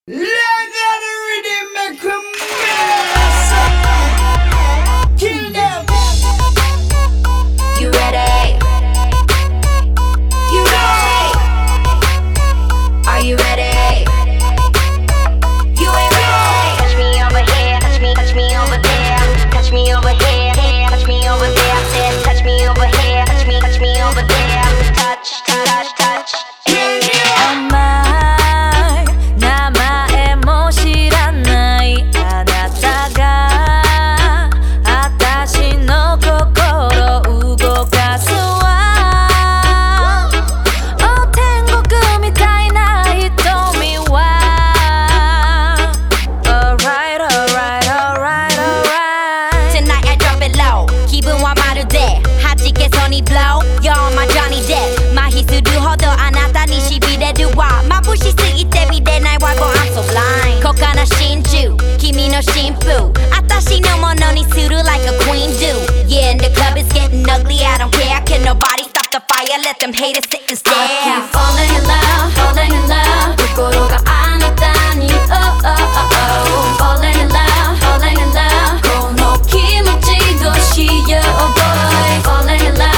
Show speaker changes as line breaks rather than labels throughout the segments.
Let that rhythm make a mess. Kill them.
You ready? You ready? Are you ready? You ain't ready. Touch me over here, touch me over there. Touch me over here, touch me over there. I said touch me over here, touch me over there. Touch, touch, touch. Blow, you're my Johnny Depp. 마희수루 허도 아나타니 시비레루 와 마부시 쓰기때 미래날 와고 I'm so blind. 코카나 신주, kimi no shinfu. 아따시 no mononi suru like a queen do. Yeah, and the club is getting ugly. I don't care. Can nobody stop the fire? Let them haters sit and stare. I keep falling in love, falling in love.心があなたに oh oh oh oh. Falling in love, falling in love. この気持ちどうしよう boy. Falling in love.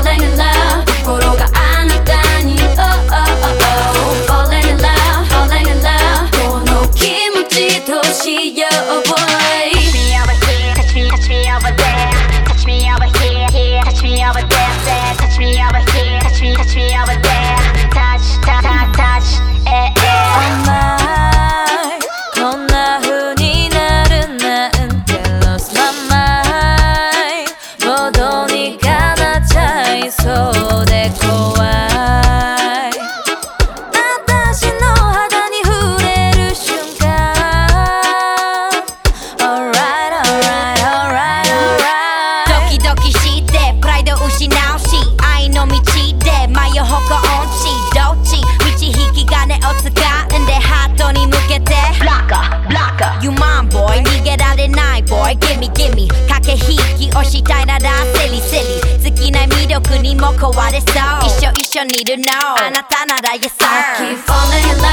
Oh boy. Touch me over here, touch me over there. Touch me over here, touch me over there. Touch me over here, touch me over there. Touch, touch, touch, eh, eh. 정말 넌 나훈이 나른 나한테 lost my mind. 모두 네가 나 차이소 데리고 와. You mine boy, 니게라를 나이 boy. Gimme, gimme. 각해히기 오시다이나라 silly, silly. 好きな魅力にも壊れそう。一緒にいるのあなたならyes sir. I keep falling in love.